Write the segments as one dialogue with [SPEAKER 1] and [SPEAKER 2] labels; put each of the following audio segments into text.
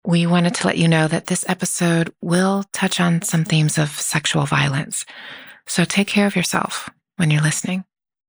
[SPEAKER 1] we wanted to let you know that this episode will touch on some themes of sexual violence. So take care of yourself when you're listening.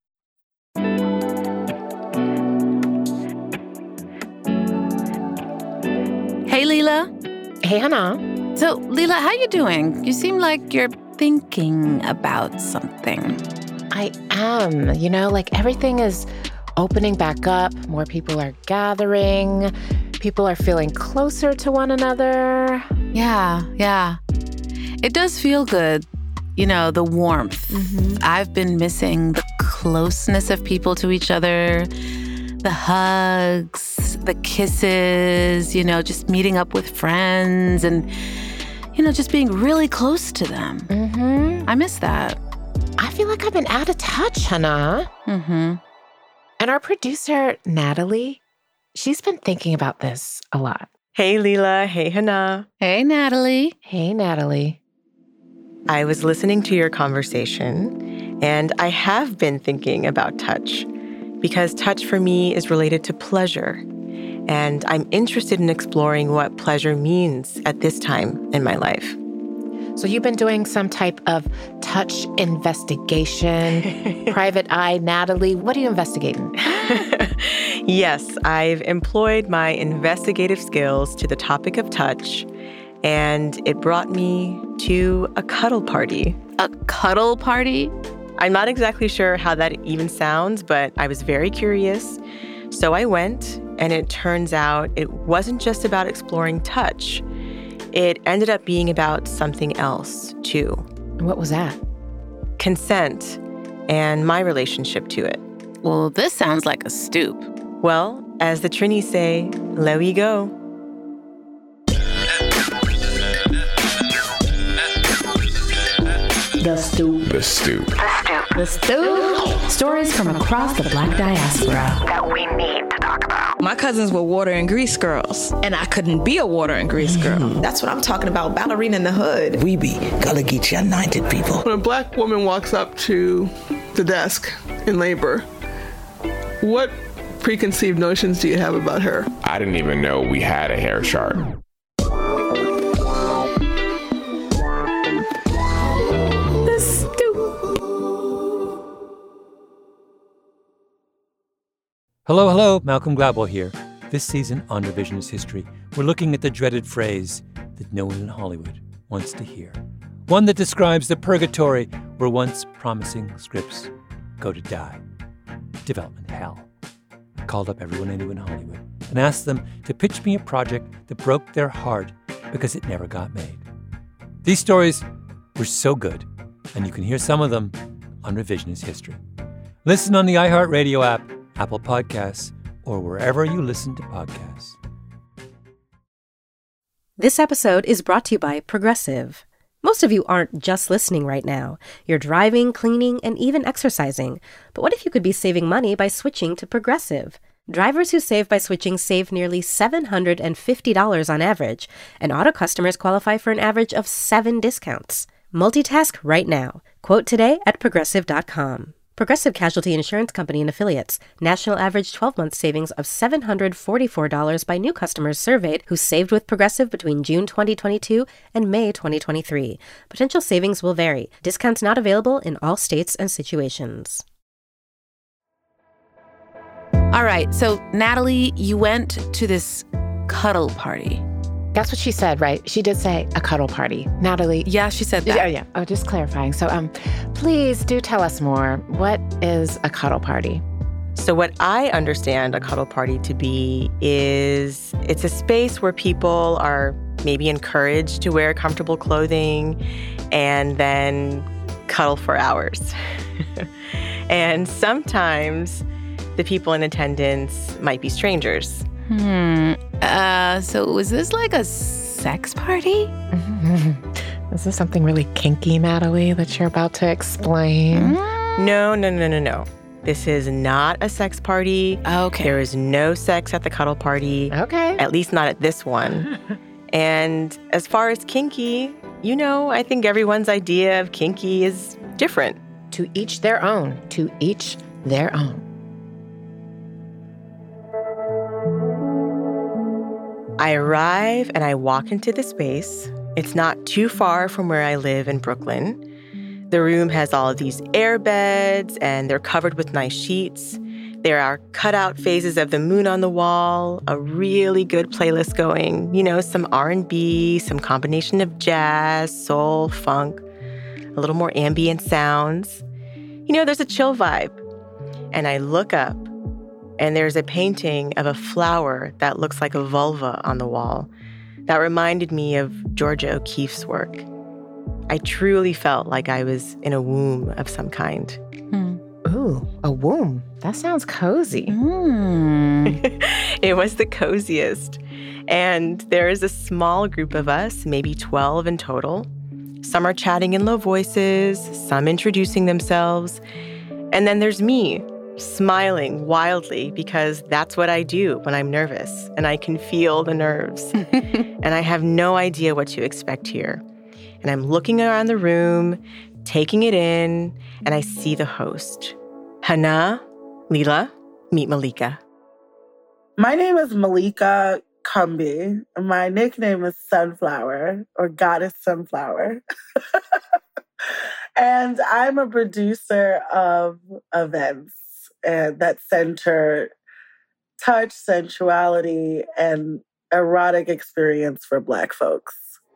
[SPEAKER 2] Hey, Leela.
[SPEAKER 1] Hey, Hannah.
[SPEAKER 2] So, Leela, how you doing? You seem like you're thinking about something.
[SPEAKER 1] I am. Everything is opening back up. More people are gathering. People are feeling closer to one another.
[SPEAKER 2] Yeah. It does feel good, the warmth.
[SPEAKER 1] Mm-hmm.
[SPEAKER 2] I've been missing the closeness of people to each other, the hugs, the kisses, just meeting up with friends and, just being really close to them.
[SPEAKER 1] Mm-hmm.
[SPEAKER 2] I miss that.
[SPEAKER 1] I feel like I've been out of touch, Hannah.
[SPEAKER 2] Mm-hmm.
[SPEAKER 1] And our producer, Natalie, she's been thinking about this a lot.
[SPEAKER 3] Hey, Leela. Hey, Hannah.
[SPEAKER 2] Hey, Natalie.
[SPEAKER 1] Hey, Natalie.
[SPEAKER 3] I was listening to your conversation, and I have been thinking about touch because touch for me is related to pleasure. And I'm interested in exploring what pleasure means at this time in my life.
[SPEAKER 1] So you've been doing some type of touch investigation. Private eye, Natalie. What are you investigating?
[SPEAKER 3] Yes, I've employed my investigative skills to the topic of touch, and it brought me to a cuddle party.
[SPEAKER 2] A cuddle party?
[SPEAKER 3] I'm not exactly sure how that even sounds, but I was very curious. So I went, and it turns out it wasn't just about exploring touch. It ended up being about something else, too.
[SPEAKER 1] What was that?
[SPEAKER 3] Consent and my relationship to it.
[SPEAKER 2] Well, this sounds like a stoop.
[SPEAKER 3] Well, as the Trinis say, there we go.
[SPEAKER 4] The Stoop.
[SPEAKER 5] The Stoop.
[SPEAKER 4] The Stoop. Stories from across the Black diaspora
[SPEAKER 6] that we need to talk about.
[SPEAKER 7] My cousins were water and grease girls, and I couldn't be a water and grease girl.
[SPEAKER 8] That's what I'm talking about, ballerina in the hood.
[SPEAKER 9] We be Gullah Geechee United people.
[SPEAKER 10] When a black woman walks up to the desk in labor, what preconceived notions do you have about her?
[SPEAKER 5] I didn't even know we had a hair chart.
[SPEAKER 11] Hello, Malcolm Gladwell here. This season on Revisionist History, we're looking at the dreaded phrase that no one in Hollywood wants to hear. One that describes the purgatory where once promising scripts go to die. Development hell. I called up everyone I knew in Hollywood and asked them to pitch me a project that broke their heart because it never got made. These stories were so good, and you can hear some of them on Revisionist History. Listen on the iHeartRadio app, Apple Podcasts, or wherever you listen to podcasts.
[SPEAKER 12] This episode is brought to you by Progressive. Most of you aren't just listening right now. You're driving, cleaning, and even exercising. But what if you could be saving money by switching to Progressive? Drivers who save by switching save nearly $750 on average, and auto customers qualify for an average of 7 discounts. Multitask right now. Quote today at Progressive.com. Progressive Casualty Insurance Company and Affiliates. National average 12-month savings of $744 by new customers surveyed who saved with Progressive between June 2022 and May 2023. Potential savings will vary. Discounts not available in all states and situations.
[SPEAKER 2] All right, so Natalie, you went to this cuddle party.
[SPEAKER 1] That's what she said, right? She did say a cuddle party. Natalie.
[SPEAKER 2] Yeah, she said that.
[SPEAKER 1] Yeah. Oh, just clarifying. So, please do tell us more. What is a cuddle party?
[SPEAKER 3] So what I understand a cuddle party to be is it's a space where people are maybe encouraged to wear comfortable clothing and then cuddle for hours. And sometimes the people in attendance might be strangers.
[SPEAKER 2] So was this like a sex party?
[SPEAKER 1] Is this something really kinky, Natalie, that you're about to explain?
[SPEAKER 3] No. This is not a sex party.
[SPEAKER 2] Okay.
[SPEAKER 3] There is no sex at the cuddle party.
[SPEAKER 1] Okay.
[SPEAKER 3] At least not at this one. And as far as kinky, I think everyone's idea of kinky is different.
[SPEAKER 1] To each their own. To each their own.
[SPEAKER 3] I arrive and I walk into the space. It's not too far from where I live in Brooklyn. The room has all of these air beds, and they're covered with nice sheets. There are cutout phases of the moon on the wall, a really good playlist going, some R&B, some combination of jazz, soul, funk, a little more ambient sounds. There's a chill vibe. And I look up, and there's a painting of a flower that looks like a vulva on the wall that reminded me of Georgia O'Keeffe's work. I truly felt like I was in a womb of some kind.
[SPEAKER 1] Ooh, a womb. That sounds cozy.
[SPEAKER 3] It was the coziest. And there is a small group of us, maybe 12 in total. Some are chatting in low voices, some introducing themselves. And then there's me, smiling wildly because that's what I do when I'm nervous and I can feel the nerves. And I have no idea what to expect here. And I'm looking around the room, taking it in, and I see the host. Hana, Lila, meet Malika.
[SPEAKER 13] My name is Malika Kumbi. My nickname is Sunflower, or Goddess Sunflower. And I'm a producer of events that center touch, sensuality, and erotic experience for Black folks.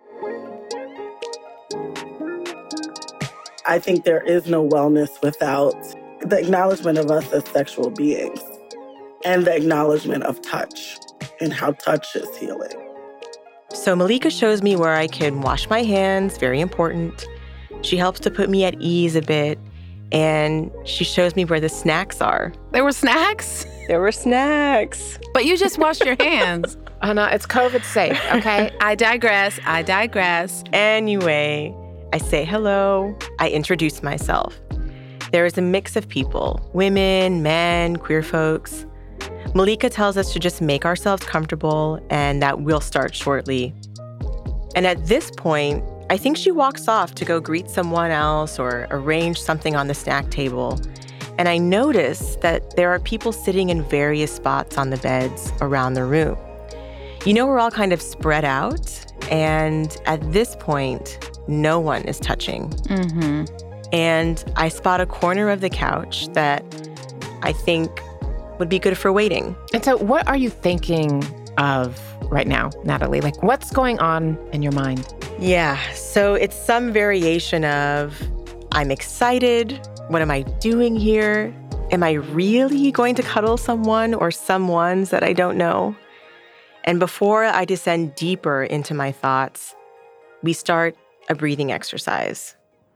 [SPEAKER 13] I think there is no wellness without the acknowledgement of us as sexual beings and the acknowledgement of touch and how touch is healing.
[SPEAKER 3] So Malika shows me where I can wash my hands, very important. She helps to put me at ease a bit, and she shows me where the snacks are.
[SPEAKER 2] There were snacks?
[SPEAKER 3] There were snacks.
[SPEAKER 2] But you just washed your hands.
[SPEAKER 1] Hana, it's COVID safe, okay?
[SPEAKER 2] I digress.
[SPEAKER 3] Anyway, I say hello. I introduce myself. There is a mix of people, women, men, queer folks. Malika tells us to just make ourselves comfortable and that we'll start shortly. And at this point, I think she walks off to go greet someone else or arrange something on the snack table. And I notice that there are people sitting in various spots on the beds around the room. We're all kind of spread out. And at this point, no one is touching. Mm-hmm. And I spot a corner of the couch that I think would be good for waiting.
[SPEAKER 1] And so what are you thinking of right now, Natalie? Like, what's going on in your mind?
[SPEAKER 3] Yeah, so it's some variation of, I'm excited. What am I doing here? Am I really going to cuddle someone or someones that I don't know? And before I descend deeper into my thoughts, we start a breathing exercise.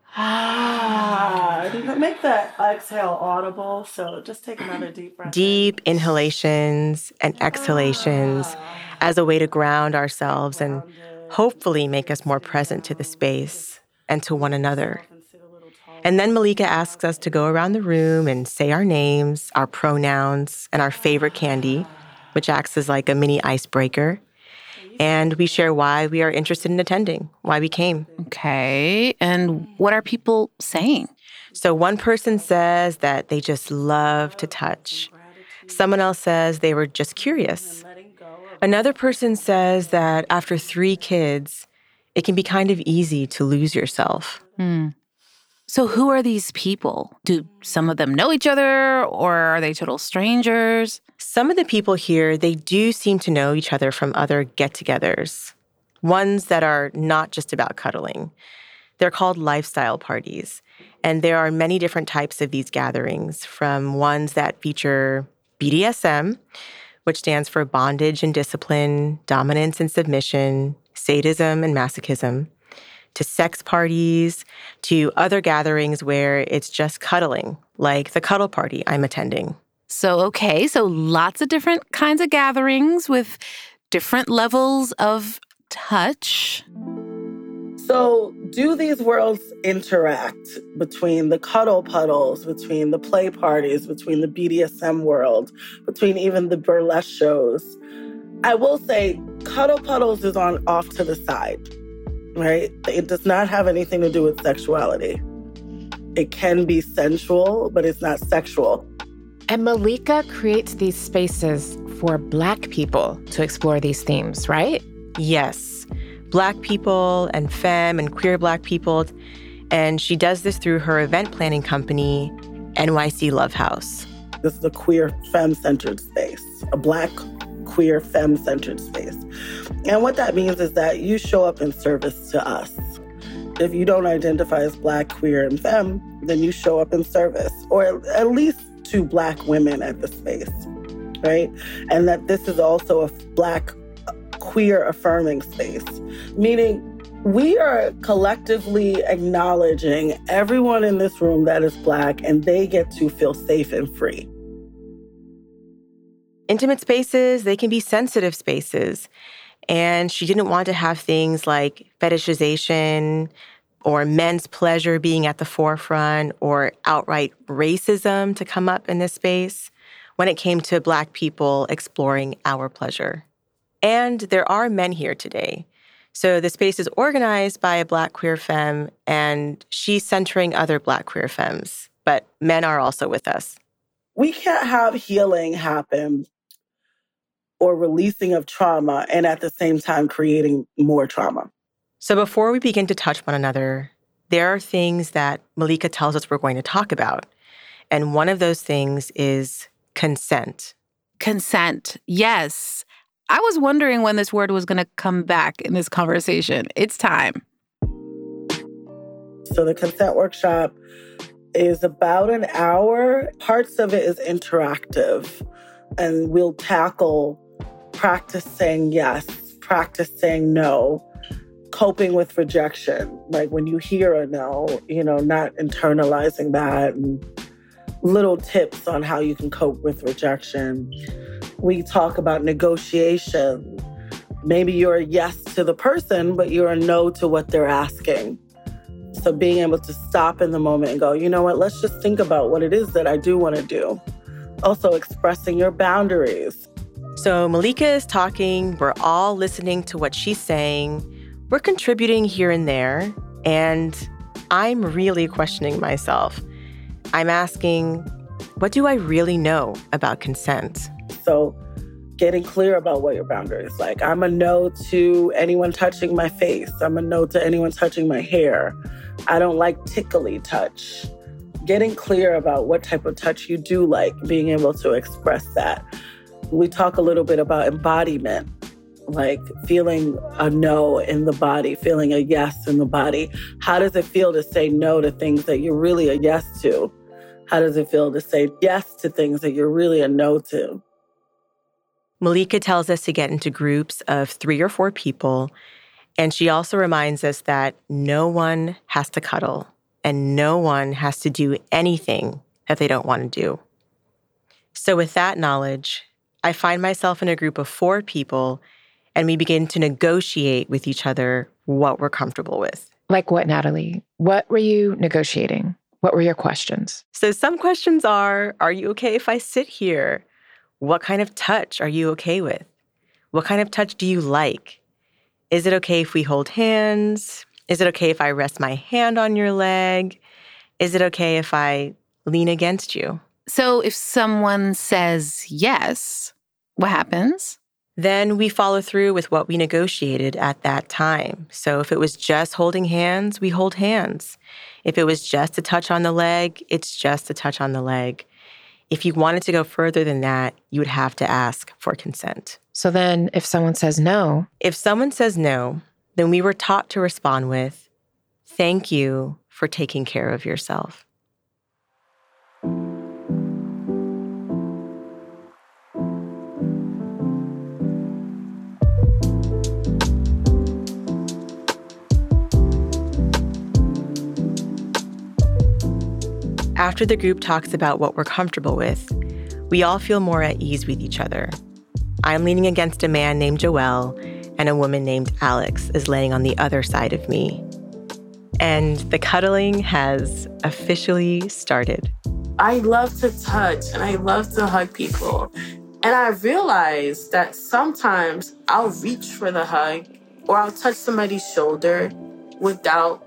[SPEAKER 13] Make that exhale audible, so just take another deep breath.
[SPEAKER 3] Deep inhalations and exhalations as a way to ground ourselves and hopefully make us more present to the space and to one another. And then Malika asks us to go around the room and say our names, our pronouns, and our favorite candy, which acts as like a mini icebreaker. And we share why we are interested in attending, why we came.
[SPEAKER 2] Okay. And what are people saying?
[SPEAKER 3] So one person says that they just love to touch. Someone else says they were just curious. Another person says that after 3 kids, it can be kind of easy to lose yourself.
[SPEAKER 2] So who are these people? Do some of them know each other, or are they total strangers?
[SPEAKER 3] Some of the people here, they do seem to know each other from other get-togethers, ones that are not just about cuddling. They're called lifestyle parties, and there are many different types of these gatherings, from ones that feature BDSM, which stands for bondage and discipline, dominance and submission, sadism and masochism, to sex parties, to other gatherings where it's just cuddling, like the cuddle party I'm attending.
[SPEAKER 2] So lots of different kinds of gatherings with different levels of touch.
[SPEAKER 13] So do these worlds interact between the cuddle puddles, between the play parties, between the BDSM world, between even the burlesque shows? I will say cuddle puddles is off to the side, right? It does not have anything to do with sexuality. It can be sensual, but it's not sexual.
[SPEAKER 1] And Malika creates these spaces for Black people to explore these themes, right?
[SPEAKER 3] Yes. Black people and femme and queer Black people. And she does this through her event planning company, NYC Love House.
[SPEAKER 13] This is a queer femme-centered space, a Black queer femme-centered space. And what that means is that you show up in service to us. If you don't identify as Black, queer, and femme, then you show up in service, or at least to Black women at the space, right? And that this is also a Black queer affirming space, meaning we are collectively acknowledging everyone in this room that is Black, and they get to feel safe and free.
[SPEAKER 3] Intimate spaces, they can be sensitive spaces. And she didn't want to have things like fetishization or men's pleasure being at the forefront or outright racism to come up in this space when it came to Black people exploring our pleasure. And there are men here today. So the space is organized by a Black queer femme, and she's centering other Black queer femmes, but men are also with us.
[SPEAKER 13] We can't have healing happen or releasing of trauma and at the same time creating more trauma.
[SPEAKER 3] So before we begin to touch one another, there are things that Malika tells us we're going to talk about. And one of those things is consent.
[SPEAKER 2] Consent, yes. I was wondering when this word was going to come back in this conversation. It's time.
[SPEAKER 13] So the consent workshop is about an hour. Parts of it is interactive, and we'll tackle practice saying yes, practice saying no, coping with rejection. Like when you hear a no, not internalizing that, and little tips on how you can cope with rejection. We talk about negotiation. Maybe you're a yes to the person, but you're a no to what they're asking. So being able to stop in the moment and go, you know what, let's just think about what it is that I do want to do. Also expressing your boundaries.
[SPEAKER 3] So Malika is talking, we're all listening to what she's saying, we're contributing here and there, and I'm really questioning myself. I'm asking, what do I really know about consent?
[SPEAKER 13] So getting clear about what your boundary is like. I'm a no to anyone touching my face. I'm a no to anyone touching my hair. I don't like tickly touch. Getting clear about what type of touch you do like, being able to express that. We talk a little bit about embodiment, like feeling a no in the body, feeling a yes in the body. How does it feel to say no to things that you're really a yes to? How does it feel to say yes to things that you're really a no to?
[SPEAKER 3] Malika tells us to get into groups of 3 or 4 people, and she also reminds us that no one has to cuddle and no one has to do anything that they don't want to do. So with that knowledge, I find myself in a group of 4 people, and we begin to negotiate with each other what we're comfortable with.
[SPEAKER 1] Like what, Natalie? What were you negotiating? What were your questions?
[SPEAKER 3] So some questions are you okay if I sit here? What kind of touch are you okay with? What kind of touch do you like? Is it okay if we hold hands? Is it okay if I rest my hand on your leg? Is it okay if I lean against you?
[SPEAKER 2] So if someone says yes, what happens?
[SPEAKER 3] Then we follow through with what we negotiated at that time. So if it was just holding hands, we hold hands. If it was just a touch on the leg, it's just a touch on the leg. If you wanted to go further than that, you would have to ask for consent.
[SPEAKER 1] So then if someone says no?
[SPEAKER 3] If someone says no, then we were taught to respond with, thank you for taking care of yourself. After the group talks about what we're comfortable with, we all feel more at ease with each other. I'm leaning against a man named Joel, and a woman named Alex is laying on the other side of me. And the cuddling has officially started.
[SPEAKER 14] I love to touch and I love to hug people. And I realized that sometimes I'll reach for the hug or I'll touch somebody's shoulder without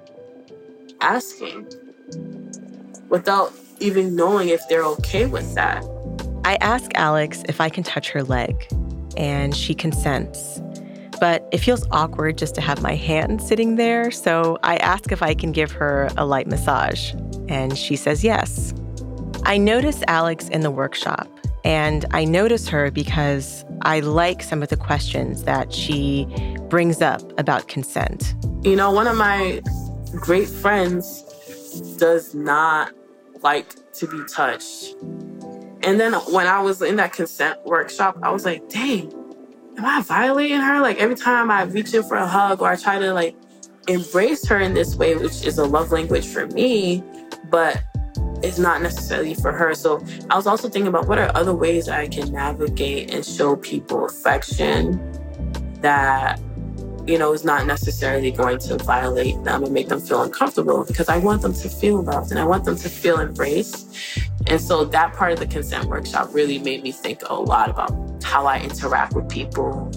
[SPEAKER 14] asking, without even knowing if they're okay with that.
[SPEAKER 3] I ask Alex if I can touch her leg, and she consents. But it feels awkward just to have my hand sitting there, so I ask if I can give her a light massage, and she says yes. I notice Alex in the workshop, and I notice her because I like some of the questions that she brings up about consent.
[SPEAKER 14] You know, one of my great friends does not like to be touched. And then when I was in that consent workshop, I was like, dang, am I violating her? Like every time I reach in for a hug or I try to like embrace her in this way, which is a love language for me, but it's not necessarily for her. So I was also thinking about what are other ways I can navigate and show people affection that, you know, is not necessarily going to violate them and make them feel uncomfortable, because I want them to feel loved and I want them to feel embraced. And so that part of the consent workshop really made me think a lot about how I interact with people.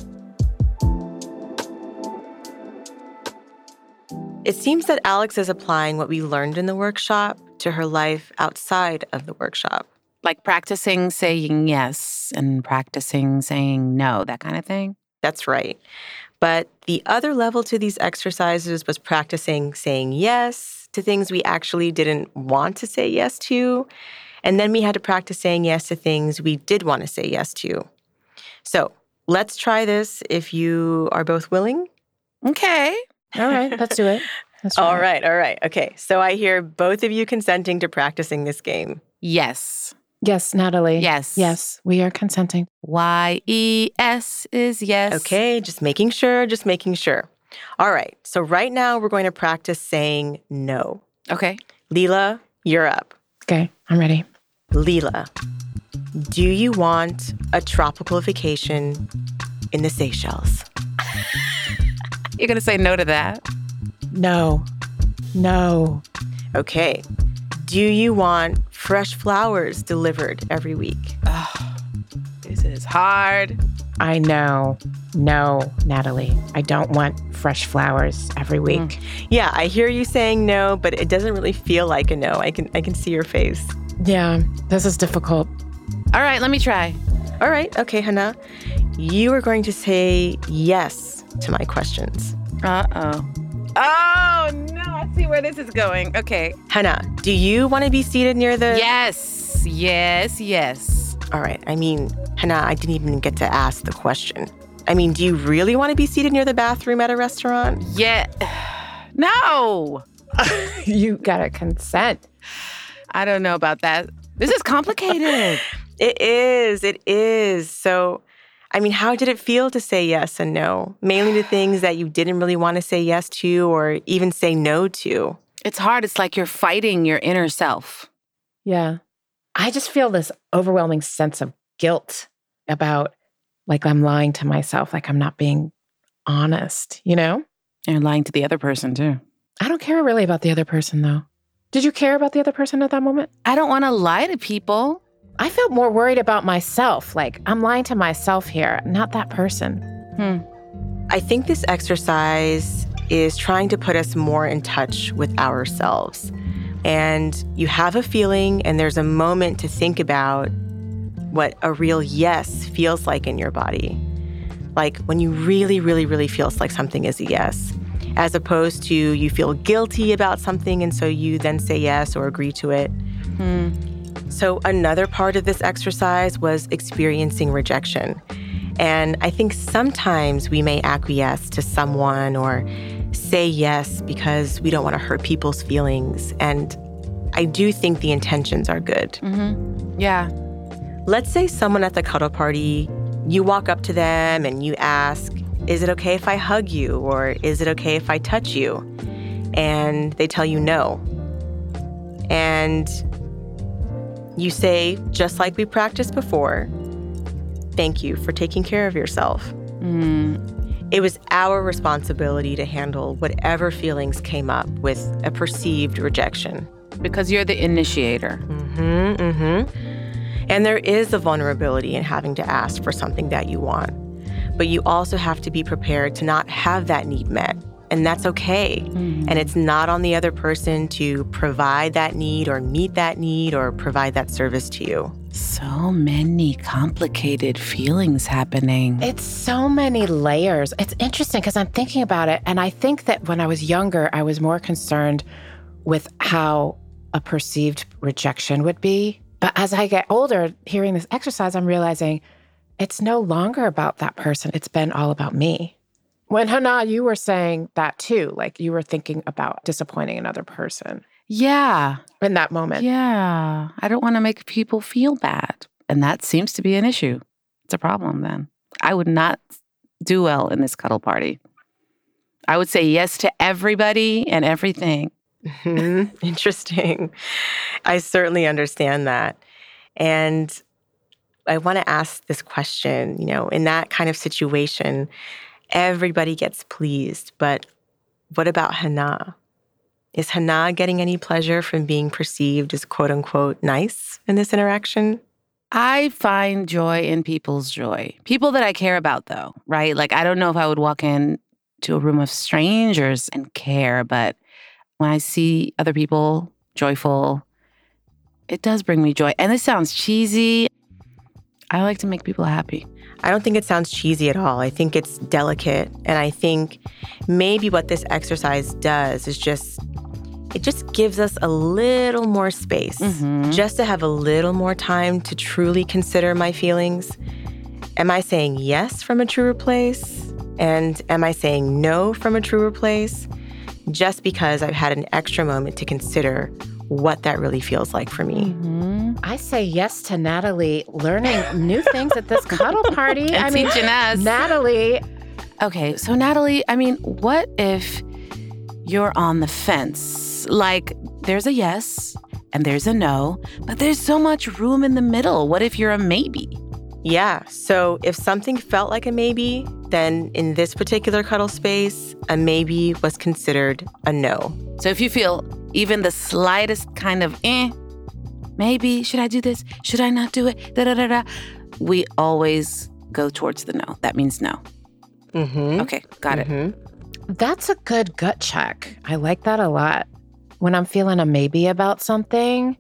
[SPEAKER 3] It seems that Alex is applying what we learned in the workshop to her life outside of the workshop.
[SPEAKER 2] Like practicing saying yes and practicing saying no, that kind of thing?
[SPEAKER 3] That's right. But the other level to these exercises was practicing saying yes to things we actually didn't want to say yes to. And then we had to practice saying yes to things we did want to say yes to. So let's try this if you are both willing.
[SPEAKER 2] Okay.
[SPEAKER 1] All right, let's do it.
[SPEAKER 3] All right. Okay, so I hear both of you consenting to practicing this game.
[SPEAKER 2] Yes.
[SPEAKER 1] Yes, Natalie.
[SPEAKER 2] Yes.
[SPEAKER 1] Yes, we are consenting.
[SPEAKER 2] YES is yes.
[SPEAKER 3] Okay, just making sure. All right, so right now we're going to practice saying no.
[SPEAKER 2] Okay.
[SPEAKER 3] Leela, you're up.
[SPEAKER 1] Okay, I'm ready.
[SPEAKER 3] Leela, do you want a tropical vacation in the Seychelles?
[SPEAKER 2] You're going to say no to that?
[SPEAKER 1] No.
[SPEAKER 3] Okay. Do you want fresh flowers delivered every week?
[SPEAKER 2] Oh, this is hard.
[SPEAKER 1] I know. No, Natalie. I don't want fresh flowers every week.
[SPEAKER 3] Yeah, I hear you saying no, but it doesn't really feel like a no. I can see your face.
[SPEAKER 1] Yeah, this is difficult.
[SPEAKER 2] All right, let me try.
[SPEAKER 3] All right. Okay, Hannah. You are going to say yes to my questions.
[SPEAKER 2] Uh-oh. Oh, no. I see where this is going. Okay.
[SPEAKER 3] Hannah, do you want to be seated near the...
[SPEAKER 2] Yes.
[SPEAKER 3] All right. I mean, Hannah, I didn't even get to ask the question. I mean, do you really want to be seated near the bathroom at a restaurant?
[SPEAKER 2] Yeah. No.
[SPEAKER 1] You gotta consent.
[SPEAKER 2] I don't know about that. This is complicated.
[SPEAKER 3] It is. So, I mean, how did it feel to say yes and no? Mainly to things that you didn't really want to say yes to or even say no to.
[SPEAKER 2] It's hard. It's like you're fighting your inner self.
[SPEAKER 1] Yeah. I just feel this overwhelming sense of guilt about, like, I'm lying to myself, like I'm not being honest, you know?
[SPEAKER 2] And you're lying to the other person, too.
[SPEAKER 1] I don't care really about the other person, though. Did you care about the other person at that moment?
[SPEAKER 2] I don't want to lie to people.
[SPEAKER 1] I felt more worried about myself. Like, I'm lying to myself here, not that person.
[SPEAKER 3] I think this exercise is trying to put us more in touch with ourselves. And you have a feeling, and there's a moment to think about what a real yes feels like in your body. Like when you really, really, really feels like something is a yes, as opposed to you feel guilty about something, and so you then say yes or agree to it. So another part of this exercise was experiencing rejection. And I think sometimes we may acquiesce to someone or say yes because we don't want to hurt people's feelings. And I do think the intentions are good.
[SPEAKER 2] Yeah.
[SPEAKER 3] Let's say someone at the cuddle party, you walk up to them and you ask, is it okay if I hug you? Or is it okay if I touch you? And they tell you no. And you say, just like we practiced before, thank you for taking care of yourself. It was our responsibility to handle whatever feelings came up with a perceived rejection.
[SPEAKER 2] Because you're the initiator.
[SPEAKER 3] And there is a vulnerability in having to ask for something that you want. But you also have to be prepared to not have that need met. And that's okay. And it's not on the other person to provide that need or meet that need or provide that service to you.
[SPEAKER 2] So many complicated feelings happening.
[SPEAKER 1] It's so many layers. It's interesting because I'm thinking about it. And I think that when I was younger, I was more concerned with how a perceived rejection would be. But as I get older, hearing this exercise, I'm realizing it's no longer about that person. It's been all about me. When Hana, you were saying that too, like you were thinking about disappointing another person.
[SPEAKER 2] Yeah.
[SPEAKER 1] In that moment.
[SPEAKER 2] Yeah. I don't want to make people feel bad. And that seems to be an issue. It's a problem then. I would not do well in this cuddle party. I would say yes to everybody and everything.
[SPEAKER 3] Interesting. I certainly understand that. And I want to ask this question, in that kind of situation, everybody gets pleased, but what about Hana? Is Hana getting any pleasure from being perceived as quote unquote nice in this interaction?
[SPEAKER 2] I find joy in people's joy. People that I care about though, right? Like I don't know if I would walk in to a room of strangers and care, but when I see other people joyful, it does bring me joy. And this sounds cheesy. I like to make people happy.
[SPEAKER 3] I don't think it sounds cheesy at all. I think it's delicate. And I think maybe what this exercise does is it just gives us a little more space, just to have a little more time to truly consider my feelings. Am I saying yes from a truer place? And am I saying no from a truer place? Just because I've had an extra moment to consider what that really feels like for me.
[SPEAKER 1] I say yes to Natalie learning new things at this cuddle party.
[SPEAKER 2] And teaching us.
[SPEAKER 1] Natalie.
[SPEAKER 2] Okay, so Natalie, what if you're on the fence? Like, there's a yes and there's a no, but there's so much room in the middle. What if you're a maybe?
[SPEAKER 3] Yeah, so if something felt like a maybe, then in this particular cuddle space, a maybe was considered a no.
[SPEAKER 2] So if you feel even the slightest kind of maybe, should I do this? Should I not do it? Da-da-da-da. We always go towards the no. That means no. Okay, got it.
[SPEAKER 1] That's a good gut check. I like that a lot. When I'm feeling a maybe about something,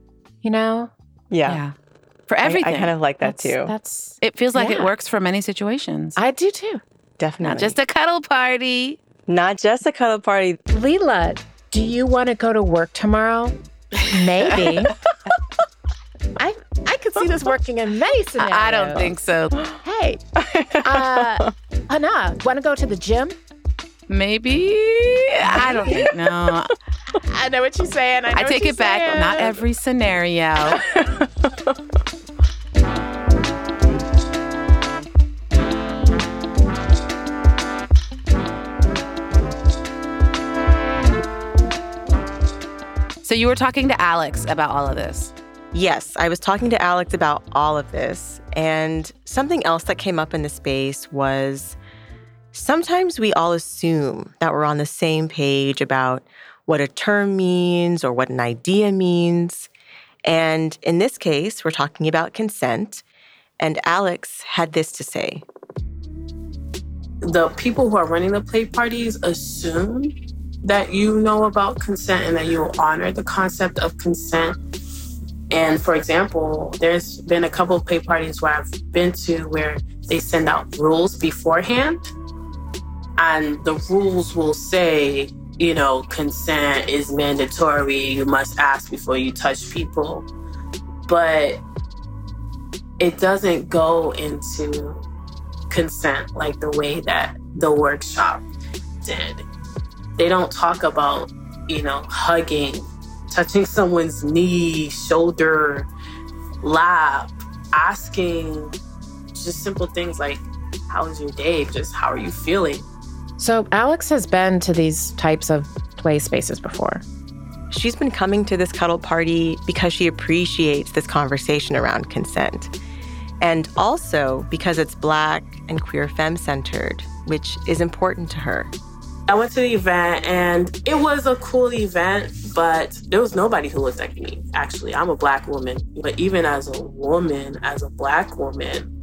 [SPEAKER 3] Yeah.
[SPEAKER 2] For everything.
[SPEAKER 3] I kind of like that too.
[SPEAKER 2] It feels like it works for many situations.
[SPEAKER 1] I do too.
[SPEAKER 3] Definitely.
[SPEAKER 2] Not just a cuddle party.
[SPEAKER 3] Not just a cuddle party.
[SPEAKER 1] Leela, do you want to go to work tomorrow? Maybe. I could see this working in many scenarios.
[SPEAKER 2] I don't think so.
[SPEAKER 1] Hey, Hana, want to go to the gym?
[SPEAKER 2] Maybe. I don't think, no.
[SPEAKER 1] I know what you're saying.
[SPEAKER 2] I take it back. Not every scenario. So you were talking to Alex about all of this.
[SPEAKER 3] Yes, I was talking to Alex about all of this. And something else that came up in the space was sometimes we all assume that we're on the same page about what a term means or what an idea means. And in this case, we're talking about consent. And Alex had this to say.
[SPEAKER 14] The people who are running the play parties assume that you know about consent and that you will honor the concept of consent. And for example, there's been a couple of play parties where I've been to where they send out rules beforehand. And the rules will say, consent is mandatory. You must ask before you touch people. But it doesn't go into consent like the way that the workshop did. They don't talk about, hugging, touching someone's knee, shoulder, lap, asking just simple things like, how was your day? Just how are you feeling?
[SPEAKER 1] So Alex has been to these types of play spaces before.
[SPEAKER 3] She's been coming to this cuddle party because she appreciates this conversation around consent. And also because it's Black and queer femme-centered, which is important to her.
[SPEAKER 14] I went to the event and it was a cool event, but there was nobody who looked like me, actually. I'm a Black woman. But even as a woman, as a Black woman,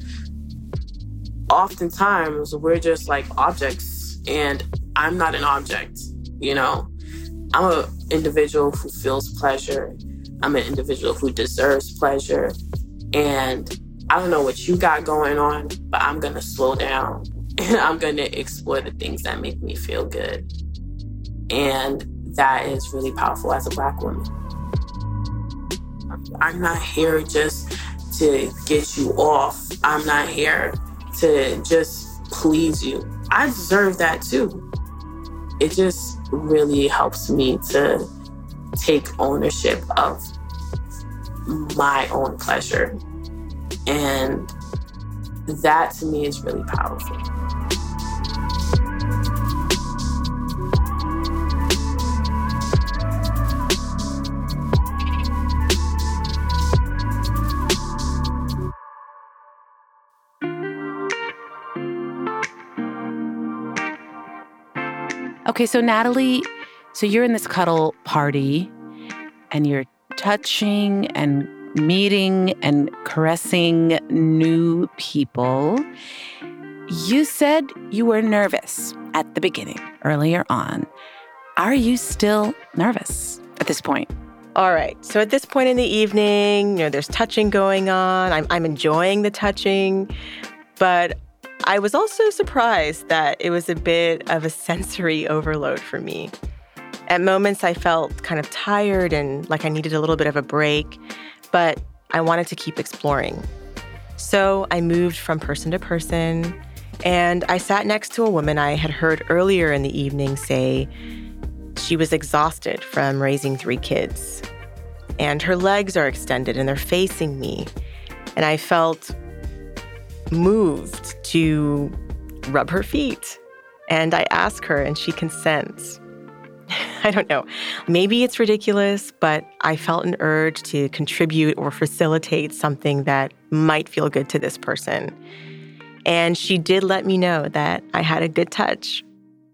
[SPEAKER 14] oftentimes we're just like objects, and I'm not an object, I'm an individual who feels pleasure. I'm an individual who deserves pleasure. And I don't know what you got going on, but I'm going to slow down and I'm going to explore the things that make me feel good. And that is really powerful as a Black woman. I'm not here just to get you off. I'm not here to just please you. I deserve that too. It just really helps me to take ownership of my own pleasure. And that to me is really powerful.
[SPEAKER 2] Okay, so Natalie, so you're in this cuddle party and you're touching and meeting and caressing new people. You said you were nervous at the beginning, earlier on. Are you still nervous at this point?
[SPEAKER 3] All right. So at this point in the evening, there's touching going on. I'm enjoying the touching, but I was also surprised that it was a bit of a sensory overload for me. At moments, I felt kind of tired and like I needed a little bit of a break, but I wanted to keep exploring. So I moved from person to person, and I sat next to a woman I had heard earlier in the evening say she was exhausted from raising 3 kids. And her legs are extended and they're facing me. And I felt moved to rub her feet. And I ask her and she consents. I don't know. Maybe it's ridiculous, but I felt an urge to contribute or facilitate something that might feel good to this person. And she did let me know that I had a good touch.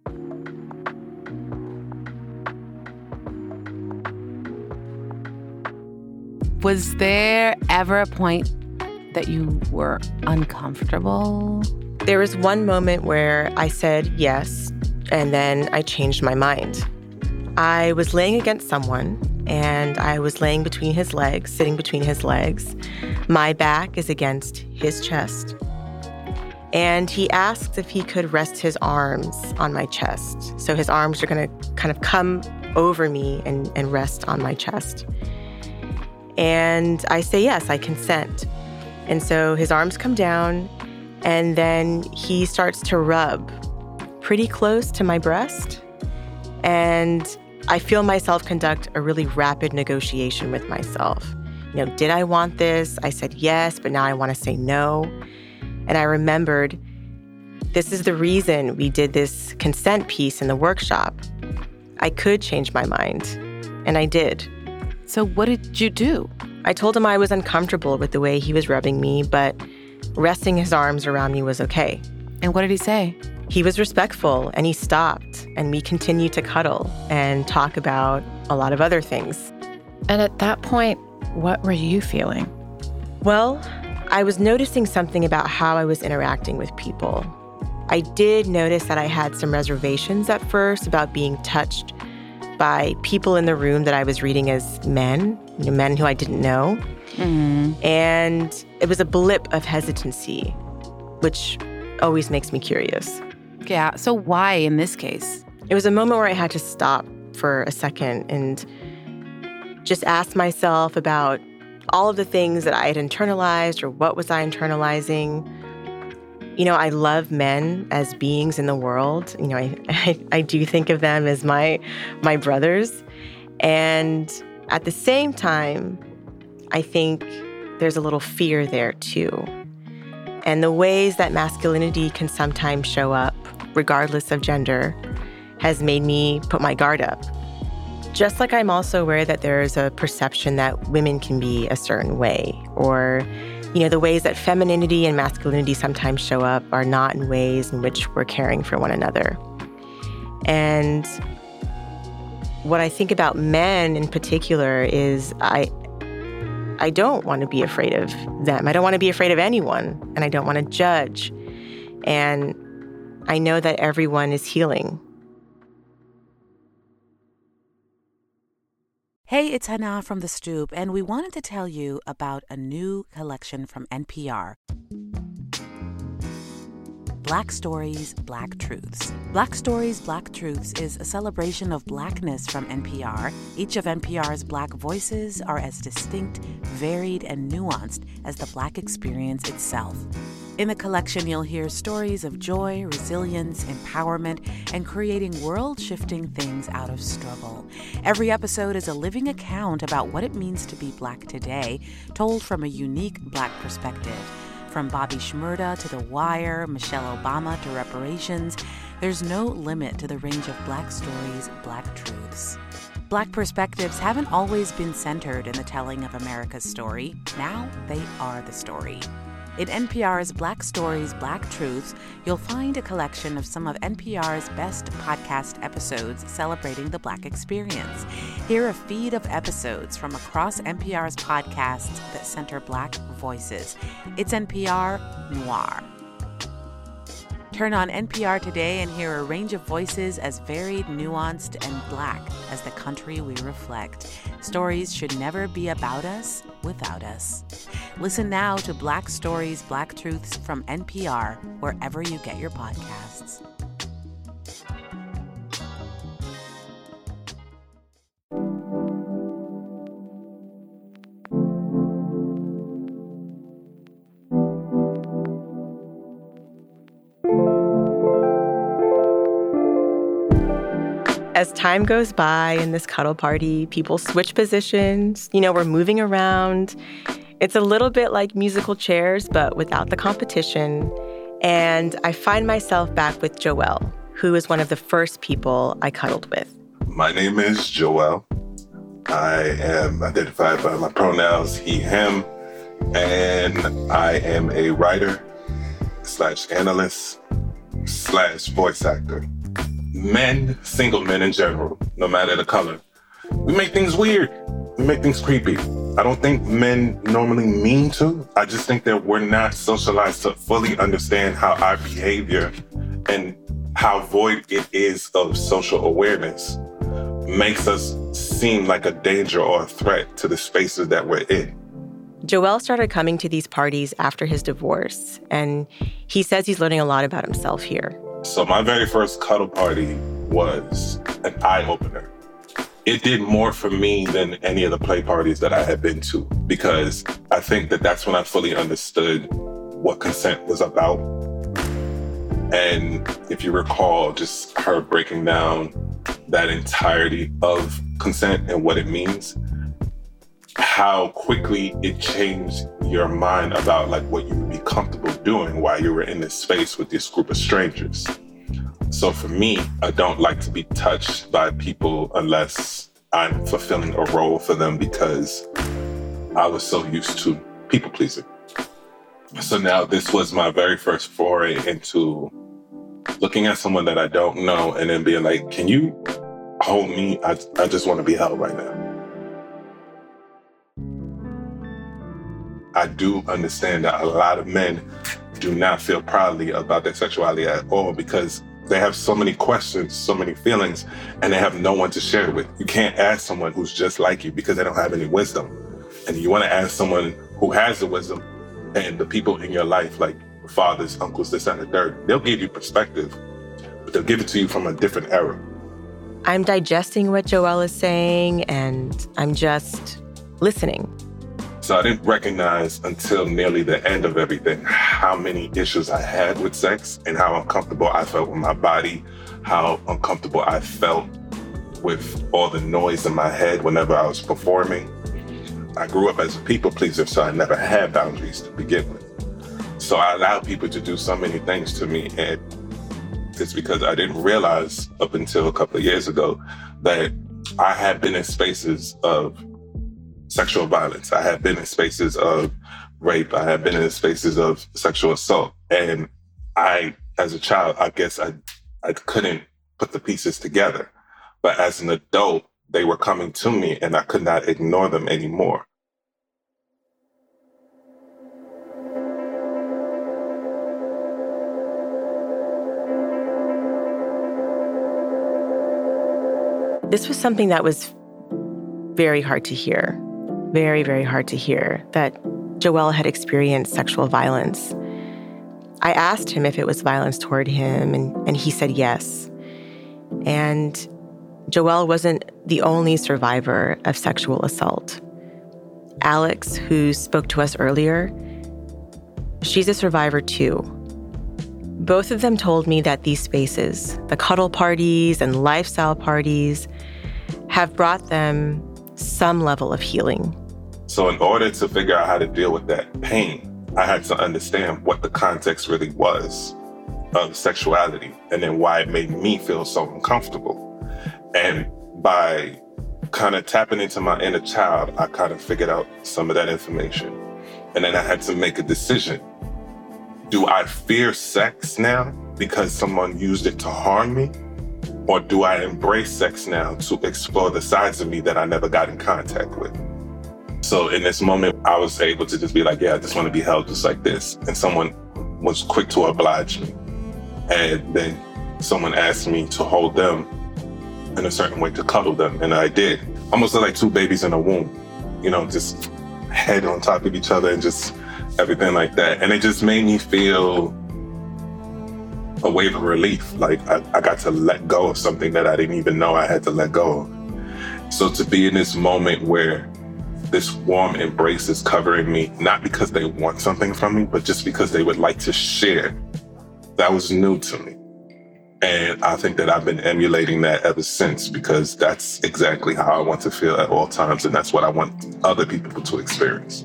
[SPEAKER 2] Was there ever a point that you were uncomfortable?
[SPEAKER 3] There was one moment where I said yes, and then I changed my mind. I was laying against someone, and I was laying between his legs, sitting between his legs. My back is against his chest. And he asked if he could rest his arms on my chest. So his arms are going to kind of come over me and rest on my chest. And I say, yes, I consent. And so his arms come down, and then he starts to rub pretty close to my breast. And I feel myself conduct a really rapid negotiation with myself. Did I want this? I said yes, but now I want to say no. And I remembered, this is the reason we did this consent piece in the workshop. I could change my mind, and I did.
[SPEAKER 2] So what did you do?
[SPEAKER 3] I told him I was uncomfortable with the way he was rubbing me, but resting his arms around me was okay.
[SPEAKER 2] And what did he say?
[SPEAKER 3] He was respectful, and he stopped, and we continued to cuddle and talk about a lot of other things.
[SPEAKER 1] And at that point, what were you feeling?
[SPEAKER 3] Well, I was noticing something about how I was interacting with people. I did notice that I had some reservations at first about being touched by people in the room that I was reading as men, men who I didn't know. Mm-hmm. And it was a blip of hesitancy, which always makes me curious.
[SPEAKER 2] Yeah, so why in this case?
[SPEAKER 3] It was a moment where I had to stop for a second and just ask myself about all of the things that I had internalized or what was I internalizing. I love men as beings in the world. I do think of them as my brothers. And at the same time, I think there's a little fear there too. And the ways that masculinity can sometimes show up, regardless of gender, has made me put my guard up. Just like I'm also aware that there's a perception that women can be a certain way, or the ways that femininity and masculinity sometimes show up are not in ways in which we're caring for one another. And what I think about men in particular is I don't want to be afraid of them. I don't want to be afraid of anyone, and I don't want to judge. And I know that everyone is healing.
[SPEAKER 2] Hey, it's Hannah from The Stoop, and we wanted to tell you about a new collection from NPR. Black Stories, Black Truths. Black Stories, Black Truths is a celebration of Blackness from NPR. Each of NPR's Black voices are as distinct, varied, and nuanced as the Black experience itself. In the collection, you'll hear stories of joy, resilience, empowerment, and creating world-shifting things out of struggle. Every episode is a living account about what it means to be Black today, told from a unique Black perspective. From Bobby Shmurda to The Wire, Michelle Obama to reparations, there's no limit to the range of Black stories, Black truths. Black perspectives haven't always been centered in the telling of America's story. Now they are the story. In NPR's Black Stories, Black Truths, you'll find a collection of some of NPR's best podcast episodes celebrating the Black experience. Hear a feed of episodes from across NPR's podcasts that center Black voices. It's NPR Noir. Turn on NPR today and hear a range of voices as varied, nuanced, and Black as the country we reflect. Stories should never be about us without us. Listen now to Black Stories, Black Truths from NPR, wherever you get your podcasts.
[SPEAKER 3] As time goes by in this cuddle party, people switch positions. We're moving around. It's a little bit like musical chairs, but without the competition. And I find myself back with Joel, who is one of the first people I cuddled with.
[SPEAKER 15] My name is Joel. I am identified by my pronouns, he, him, and I am a writer / analyst / voice actor. Men, single men in general, no matter the color, we make things weird. We make things creepy. I don't think men normally mean to. I just think that we're not socialized to fully understand how our behavior and how void it is of social awareness makes us seem like a danger or a threat to the spaces that we're in.
[SPEAKER 3] Joel started coming to these parties after his divorce, and he says he's learning a lot about himself here.
[SPEAKER 15] So my very first cuddle party was an eye-opener. It did more for me than any of the play parties that I had been to, because I think that that's when I fully understood what consent was about. And if you recall, just her breaking down that entirety of consent and what it means, how quickly it changed your mind about like what you would be comfortable doing while you were in this space with this group of strangers. So for me, I don't like to be touched by people unless I'm fulfilling a role for them, because I was so used to people pleasing. So now this was my very first foray into looking at someone that I don't know and then being like, can you hold me? I just want to be held right now. I do understand that a lot of men do not feel proudly about their sexuality at all, because they have so many questions, so many feelings, and they have no one to share it with. You can't ask someone who's just like you because they don't have any wisdom. And you want to ask someone who has the wisdom, and the people in your life, like fathers, uncles, this and the third, they'll give you perspective, but they'll give it to you from a different era.
[SPEAKER 3] I'm digesting what Joel is saying, and I'm just listening.
[SPEAKER 15] So I didn't recognize until nearly the end of everything how many issues I had with sex and how uncomfortable I felt with my body, how uncomfortable I felt with all the noise in my head whenever I was performing. I grew up as a people pleaser, so I never had boundaries to begin with. So I allowed people to do so many things to me, and it's because I didn't realize up until a couple of years ago that I had been in spaces of sexual violence. I had been in spaces of rape. I had been in spaces of sexual assault. And I, as a child, I guess I couldn't put the pieces together. But as an adult, they were coming to me and I could not ignore them anymore.
[SPEAKER 3] This was something that was very hard to hear. Very, very hard to hear that Joel had experienced sexual violence. I asked him if it was violence toward him, and he said yes. And Joel wasn't the only survivor of sexual assault. Alex, who spoke to us earlier, she's a survivor too. Both of them told me that these spaces, the cuddle parties and lifestyle parties, have brought them some level of healing.
[SPEAKER 15] So in order to figure out how to deal with that pain, I had to understand what the context really was of sexuality and then why it made me feel so uncomfortable. And by kind of tapping into my inner child, I kind of figured out some of that information. And then I had to make a decision. Do I fear sex now because someone used it to harm me? Or do I embrace sex now to explore the sides of me that I never got in contact with? So in this moment, I was able to just be like, yeah, I just want to be held just like this. And someone was quick to oblige me. And then someone asked me to hold them in a certain way, to cuddle them. And I did. Almost like two babies in a womb, you know, just head on top of each other and just everything like that. And it just made me feel a wave of relief. Like I got to let go of something that I didn't even know I had to let go of. So to be in this moment where this warm embrace is covering me, not because they want something from me, but just because they would like to share, that was new to me. And I think that I've been emulating that ever since, because that's exactly how I want to feel at all times. And that's what I want other people to experience.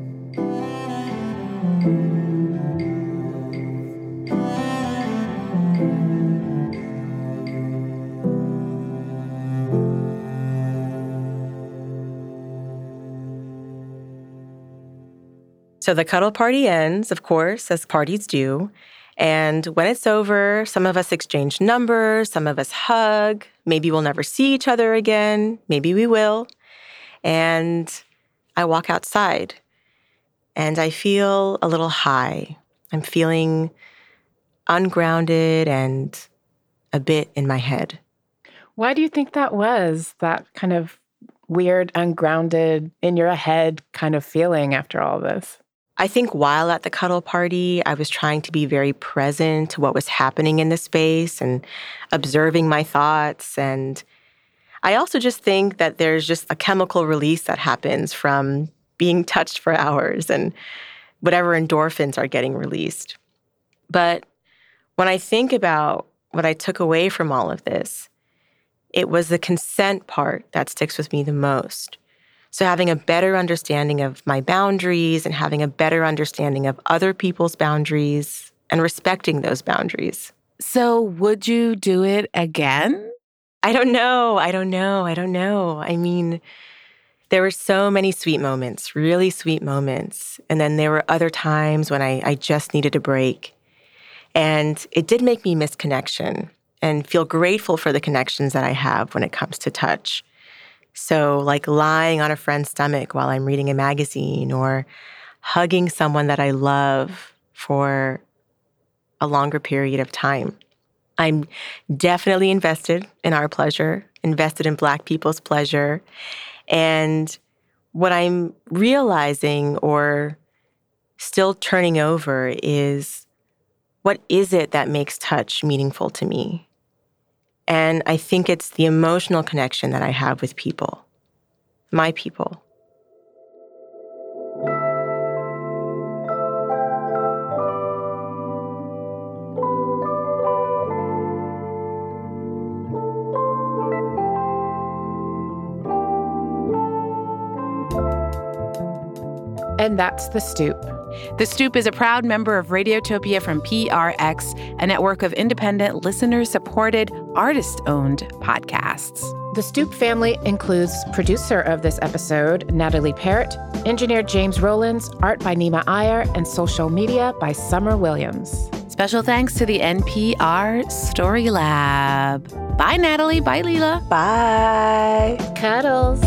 [SPEAKER 3] So the cuddle party ends, of course, as parties do. And when it's over, some of us exchange numbers, some of us hug. Maybe we'll never see each other again. Maybe we will. And I walk outside and I feel a little high. I'm feeling ungrounded and a bit in my head.
[SPEAKER 1] Why do you think that was, that kind of weird, ungrounded, in your head kind of feeling after all this?
[SPEAKER 3] I think while at the cuddle party, I was trying to be very present to what was happening in the space and observing my thoughts. And I also just think that there's just a chemical release that happens from being touched for hours and whatever endorphins are getting released. But when I think about what I took away from all of this, it was the consent part that sticks with me the most. So having a better understanding of my boundaries and having a better understanding of other people's boundaries and respecting those boundaries.
[SPEAKER 2] So would you do it again?
[SPEAKER 3] I don't know. I mean, there were so many sweet moments, really sweet moments. And then there were other times when I just needed a break. And it did make me miss connection and feel grateful for the connections that I have when it comes to touch. So like lying on a friend's stomach while I'm reading a magazine or hugging someone that I love for a longer period of time. I'm definitely invested in our pleasure, invested in Black people's pleasure. And what I'm realizing or still turning over is, what is it that makes touch meaningful to me? And I think it's the emotional connection that I have with people, my people.
[SPEAKER 1] And that's The Stoop.
[SPEAKER 2] The Stoop is a proud member of Radiotopia from PRX, a network of independent, listener-supported, artist-owned podcasts.
[SPEAKER 1] The Stoop family includes producer of this episode, Natalie Parrott, engineer James Rowlands, art by Nima Iyer, and social media by Summer Williams.
[SPEAKER 2] Special thanks to the NPR Story Lab. Bye, Natalie. Bye, Leela.
[SPEAKER 3] Bye.
[SPEAKER 1] Cuddles.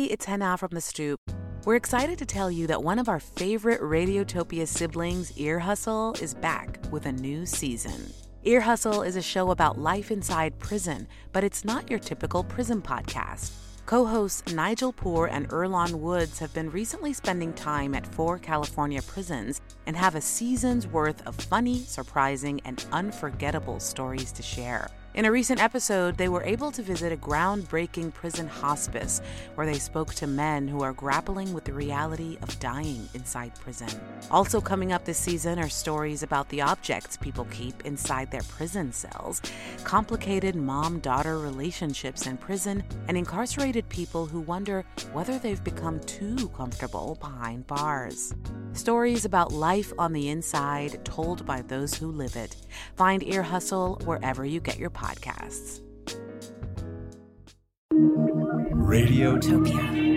[SPEAKER 2] it's Hannah from The Stoop. We're excited to tell you that one of our favorite Radiotopia siblings, Ear Hustle, is back with a new season. Ear Hustle is a show about life inside prison, but it's not your typical prison podcast. Co-hosts Nigel Poor and Earlonne Woods have been recently spending time at 4 California prisons and have a season's worth of funny, surprising, and unforgettable stories to share. In a recent episode, they were able to visit a groundbreaking prison hospice where they spoke to men who are grappling with the reality of dying inside prison. Also coming up this season are stories about the objects people keep inside their prison cells, complicated mom-daughter relationships in prison, and incarcerated people who wonder whether they've become too comfortable behind bars. Stories about life on the inside told by those who live it. Find Ear Hustle wherever you get your podcasts.
[SPEAKER 11] Radiotopia.